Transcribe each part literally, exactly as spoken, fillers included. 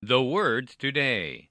The words today.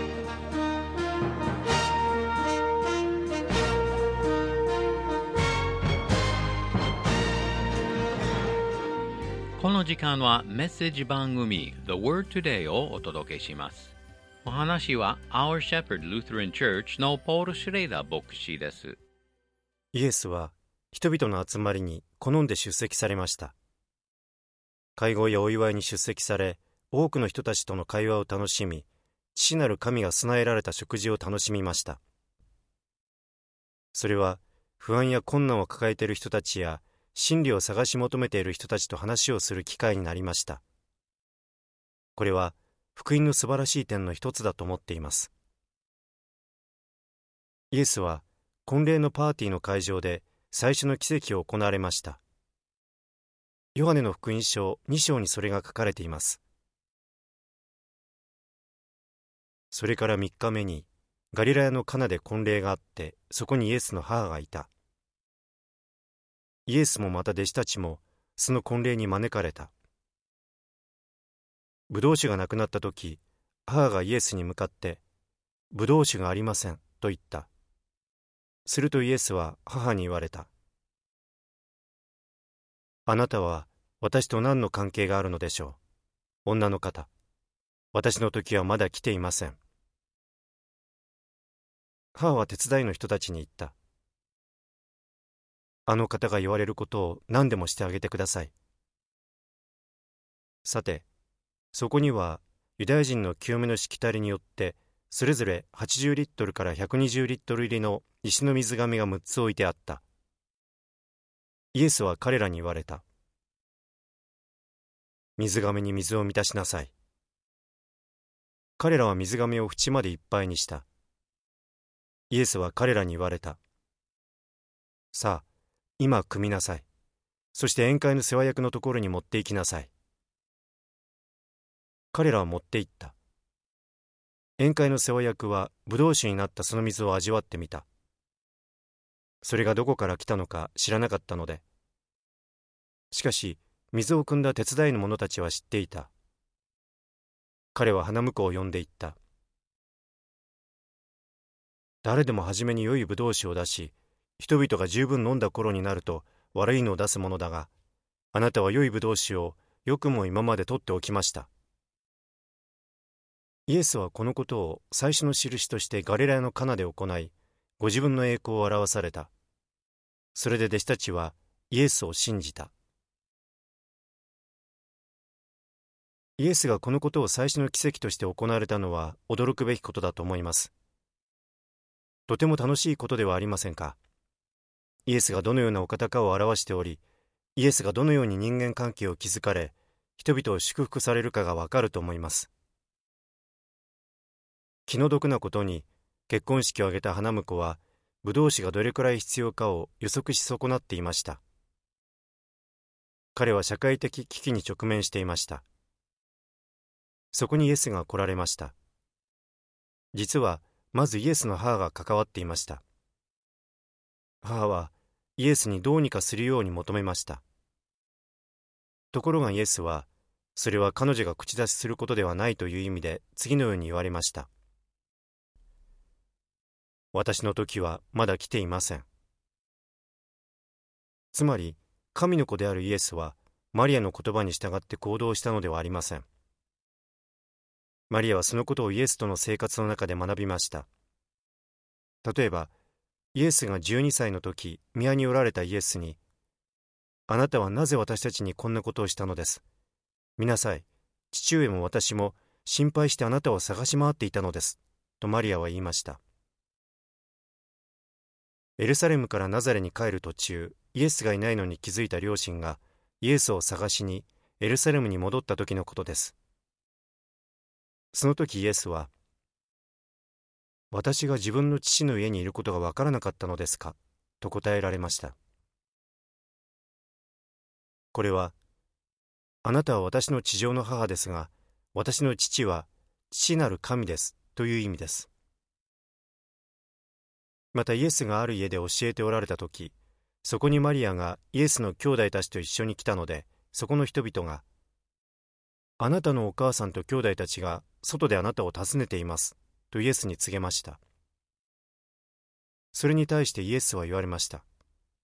この時間はメッセージ番組 The Word Today をお届けします。お話は Our Shepherd Lutheran Church のポール・シュレイダー牧師です。 イエスは人々の集まりに好んで出席されました。会合やお祝いに出席され、多くの人たちとの会話を楽しみ、父なる神が備えられた食事を楽しみました。それは不安や困難を抱えている人たちや真理を探し求めている人たちと話をする機会になりました。これは福音の素晴らしい点の一つだと思っています。イエスは婚礼のパーティーの会場で最初の奇跡を行われました。ヨハネの福音書に章にそれが書かれています。それからみっかめにガリラヤのカナで婚礼があって、そこにイエスの母がいた。イエスもまた弟子たちもその婚礼に招かれた。ブドウ酒がなくなった時、母がイエスに向かってブドウ酒がありませんと言った。するとイエスは母に言われた。あなたは私と何の関係があるのでしょう。女の方、私の時はまだ来ていません。母は手伝いの人たちに言った。あの方が言われることを何でもしてあげてください。さて、そこにはユダヤ人の清めのしきたりによってそれぞれはちじゅうリットルからひゃくにじゅうリットル入りの石の水瓶がむっつ置いてあった。イエスは彼らに言われた。水瓶に水を満たしなさい。彼らは水瓶を縁までいっぱいにした。イエスは彼らに言われた。さあ、今汲みなさい。そして宴会の世話役のところに持って行きなさい。彼らは持って行った。宴会の世話役はブドウ酒になったその水を味わってみた。それがどこから来たのか知らなかったので。しかし、水を汲んだ手伝いの者たちは知っていた。彼は花婿を呼んで言った。誰でも初めに良いブドウ酒を出し、人々が十分飲んだ頃になると悪いのを出すものだが、あなたは良いブドウ酒をよくも今まで取っておきました。イエスはこのことを最初の印としてガリラヤのカナで行い、ご自分の栄光を表された。それで弟子たちはイエスを信じた。イエスがこのことを最初の奇跡として行われたのは驚くべきことだと思います。とても楽しいことではありませんか。イエスがどのようなお方かを表しており、イエスがどのように人間関係を築かれ、人々を祝福されるかがわかると思います。気の毒なことに、結婚式を挙げた花婿は、ブドウ酒がどれくらい必要かを予測し損なっていました。彼は社会的危機に直面していました。そこにイエスが来られました。実は、まずイエスの母が関わっていました。母はイエスにどうにかするように求めました。ところがイエスは、それは彼女が口出しすることではないという意味で次のように言われました。私の時はまだ来ていません。つまり、神の子であるイエスはマリアの言葉に従って行動したのではありません。マリアはそのことをイエスとの生活の中で学びました。例えば、イエスがじゅうにさいの時、宮におられたイエスに、あなたはなぜ私たちにこんなことをしたのです。見なさい、父上も私も心配してあなたを探し回っていたのです。とマリアは言いました。エルサレムからナザレに帰る途中、イエスがいないのに気づいた両親がイエスを探しにエルサレムに戻った時のことです。その時イエスは、私が自分の父の家にいることがわからなかったのですかと答えられました。これは、あなたは私の地上の母ですが、私の父は父なる神ですという意味です。またイエスがある家で教えておられた時、そこにマリアがイエスの兄弟たちと一緒に来たので、そこの人々が、 あなたのお母さんと兄弟たちが外であなたを訪ねています、とイエスに告げました。それに対してイエスは言われました。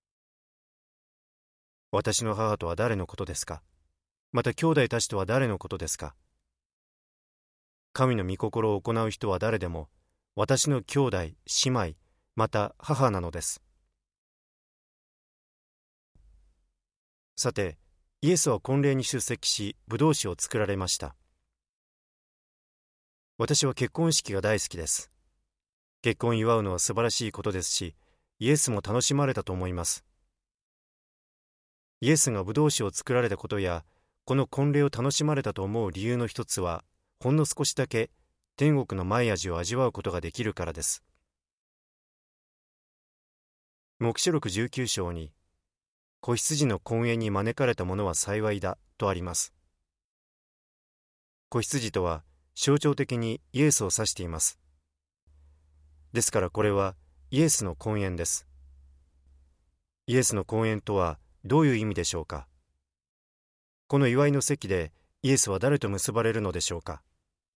私の母とは誰のことですか？また兄弟たちとは誰のことですか？神の御心を行う人は誰でも、私の兄弟、姉妹、また母なのです。さて、イエスは婚礼に出席し、ブドウ酒を作られました。私は結婚式が大好きです。結婚を祝うのは素晴らしいことですし、イエスも楽しまれたと思います。イエスがブドウ酒を作られたことや、この婚礼を楽しまれたと思う理由の一つは、ほんの少しだけ天国の前味を味わうことができるからです。黙示録じゅうきゅう章に、子羊の婚宴に招かれた者は幸いだとあります。子羊とは象徴的にイエスを指しています。ですからこれはイエスの婚宴です。イエスの婚宴とはどういう意味でしょうか。この祝いの席でイエスは誰と結ばれるのでしょうか。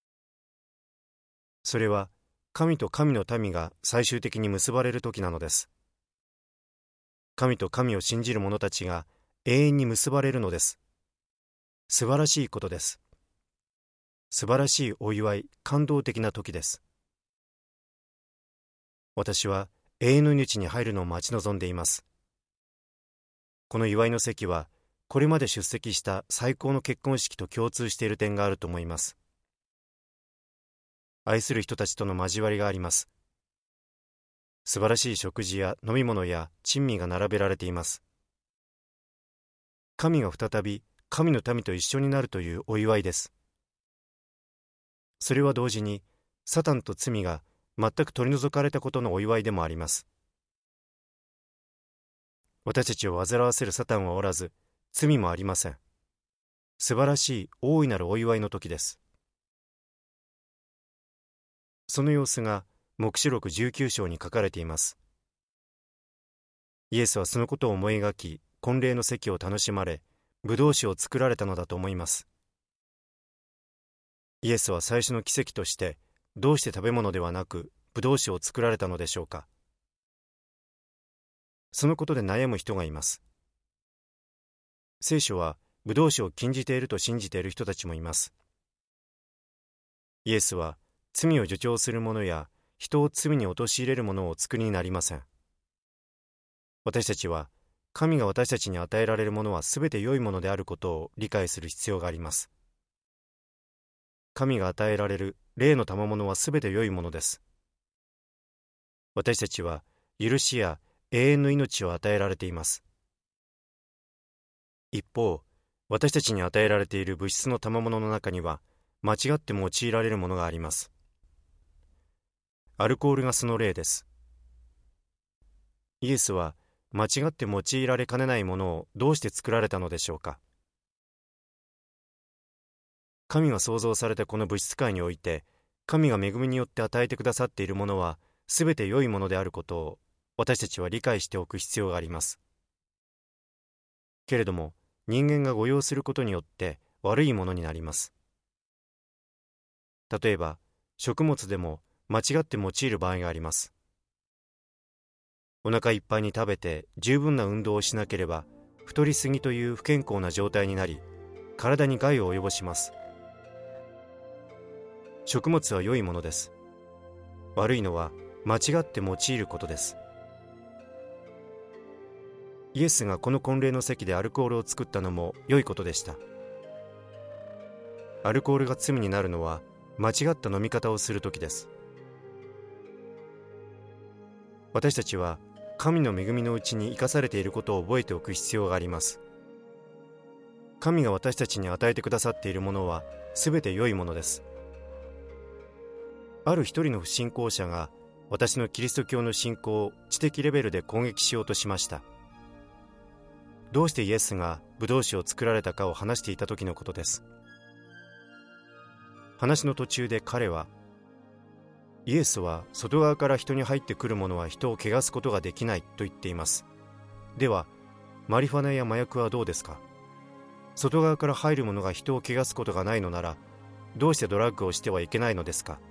それは神と神の民が最終的に結ばれる時なのです。神と神を信じる者たちが永遠に結ばれるのです。素晴らしいことです。素晴らしいお祝い、感動的な時です。私は永遠の命に入るのを待ち望んでいます。この祝いの席は、これまで出席した最高の結婚式と共通している点があると思います。愛する人たちとの交わりがあります。素晴らしい食事や飲み物や珍味が並べられています。神が再び神の民と一緒になるというお祝いです。それは同時に、サタンと罪が全く取り除かれたことのお祝いでもあります。私たちを煩わせるサタンはおらず、罪もありません。素晴らしい大いなるお祝いの時です。その様子が黙示録じゅうきゅう章に書かれています。イエスはそのことを思い描き、婚礼の席を楽しまれ、ブドウ酒を作られたのだと思います。イエスは最初の奇跡として、どうして食べ物ではなくブドウ酒を作られたのでしょうか。そのことで悩む人がいます。聖書はブドウ酒を禁じていると信じている人たちもいます。イエスは罪を助長する者や人を罪に陥れる者をお作りになりません。私たちは神が私たちに与えられるものはすべて良いものであることを理解する必要があります。神が与えられる霊の賜物はすべて良いものです。私たちは許しや永遠の命を与えられています。一方、私たちに与えられている物質の賜物の中には間違って用いられるものがあります。アルコールがその例です。イエスは間違って用いられかねないものをどうして作られたのでしょうか。神が創造されたこの物質界において、神が恵みによって与えてくださっているものはすべて良いものであることを私たちは理解しておく必要があります。けれども、人間が誤用することによって悪いものになります。例えば、食物でも間違って用いる場合があります。お腹いっぱいに食べて十分な運動をしなければ、太りすぎという不健康な状態になり、体に害を及ぼします。食物は良いものです。悪いのは間違って用いることです。イエスがこの婚礼の席でアルコールを作ったのも良いことでした。アルコールが罪になるのは間違った飲み方をするときです。私たちは神の恵みのうちに生かされていることを覚えておく必要があります。神が私たちに与えてくださっているものはすべて良いものです。ある一人の不信仰者が私のキリスト教の信仰を知的レベルで攻撃しようとしました。どうしてイエスがブドウ酒を作られたかを話していた時のことです。話の途中で彼は、イエスは外側から人に入ってくるものは人を汚すことができないと言っています。では、マリファナや麻薬はどうですか？ 外側から入るものが人を汚すことがないのなら、どうしてドラッグをしてはいけないのですか。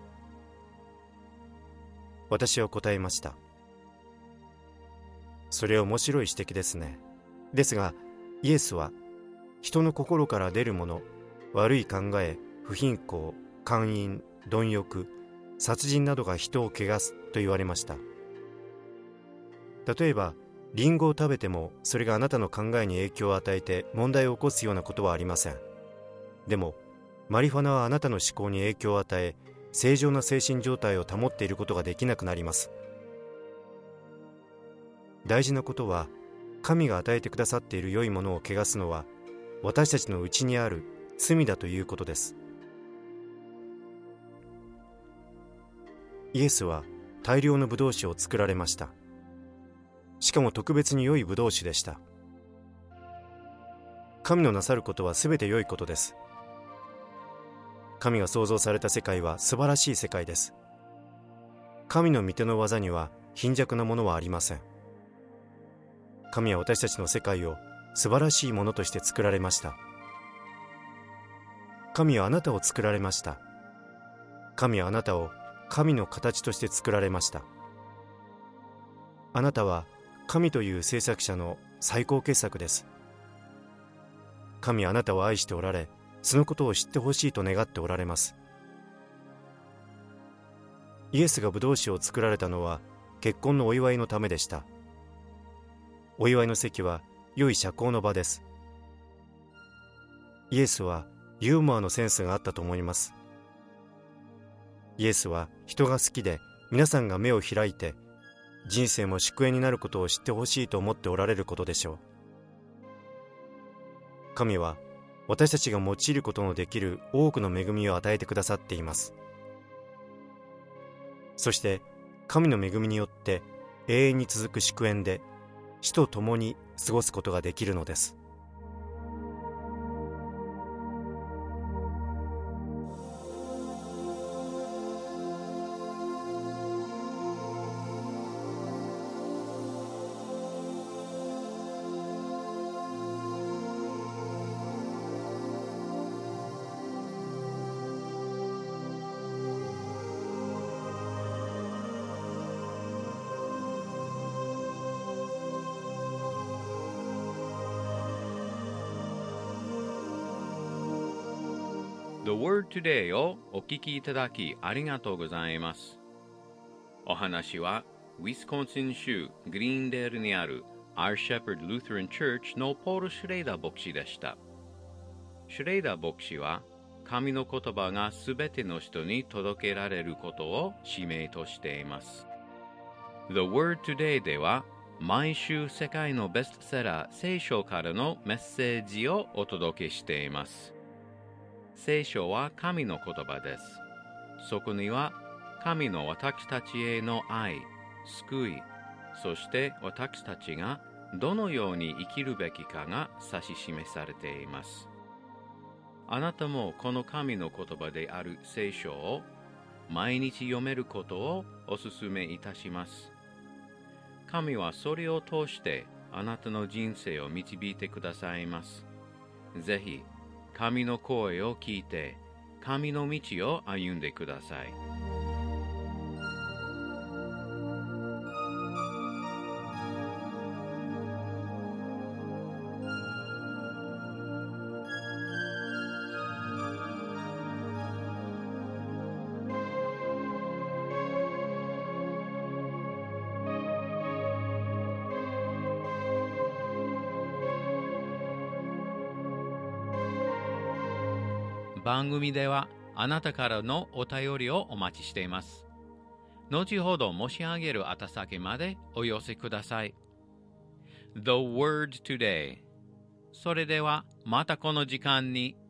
私は答えました。それは面白い指摘ですね。ですが、イエスは、人の心から出るもの、悪い考え、不貧困、姦淫、貪欲、殺人などが人を汚すと言われました。例えば、リンゴを食べてもそれがあなたの考えに影響を与えて問題を起こすようなことはありません。でも、マリファナはあなたの思考に影響を与え、正常な精神状態を保っていることができなくなります。大事なことは、神が与えてくださっている良いものを汚すのは、私たちの内にある罪だということです。イエスは大量のブドウ酒を作られました。しかも特別に良いブドウ酒でした。神のなさることはすべて良いことです。神が創造された世界は素晴らしい世界です。神の御手の技には貧弱なものはありません。神は私たちの世界を素晴らしいものとして作られました。神はあなたを作られました。神はあなたを神の形として作られました。あなたは神という制作者の最高傑作です。神はあなたを愛しておられ、そのことを知ってほしいと願っておられます。イエスがブドウ酒を作られたのは結婚のお祝いのためでした。お祝いの席は良い社交の場です。イエスはユーモアのセンスがあったと思います。イエスは人が好きで、皆さんが目を開いて人生も祝宴になることを知ってほしいと思っておられることでしょう。神は私たちが用いることのできる多くの恵みを与えてくださっています。そして神の恵みによって永遠に続く祝宴で死と共に過ごすことができるのです。 The Word Today をお聞きいただきありがとうございます。お話はウィスコンシン州グリーンデールにある Our Shepherd Lutheran Church のポール・シュレイダー牧師でした。シュレイダー牧師は神の言葉がすべての人に届けられることを使命としています。The Word Today では毎週世界のベストセラー聖書からのメッセージをお届けしています。聖書は神の言葉です。そこには神の私たちへの愛、救い、そして私たちがどのように生きるべきかが指し示されています。あなたもこの神の言葉である聖書を毎日読めることをお勧めいたします。神はそれを通してあなたの人生を導いてくださいます。ぜひ神の声を聞いて、神の道を歩んでください。番組ではあなたからのお便りをお待ちしています。後ほど申し上げる宛先までお寄せください。The Word Today。それではまたこの時間に